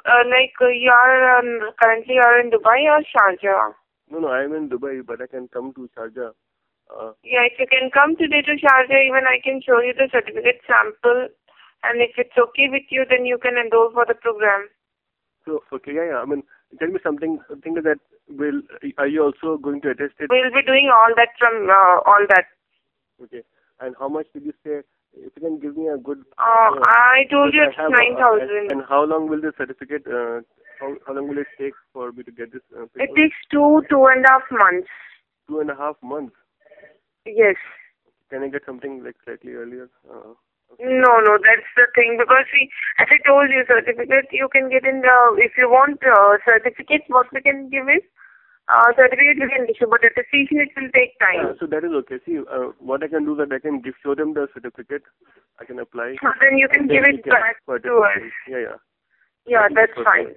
currently you're in Dubai or Sharjah? No, I'm in Dubai, but I can come to Sharjah. Yeah, if you can come today to Sharjah, even I can show you the certificate sample. And if it's okay with you, then you can enroll for the program. So, okay, yeah. I mean, tell me something that are you also going to attest it? We'll be doing all that from all that. Okay. And how much did you say? If you can give me a good... I told you it's 9,000. And how long will the certificate, how long will it take for me to get this paper? It takes 2.5 months. 2.5 months? Yes. Can I get something like slightly earlier? Okay. No, that's the thing. Because as I told you, certificate you can get in the... If you want certificate, what we can give is... certificate you can issue, but attestation it will take time. So that is okay. See, what I can do that I can show them the certificate. I can apply. Then you can give it back to us. Yeah. Yeah, that's fine.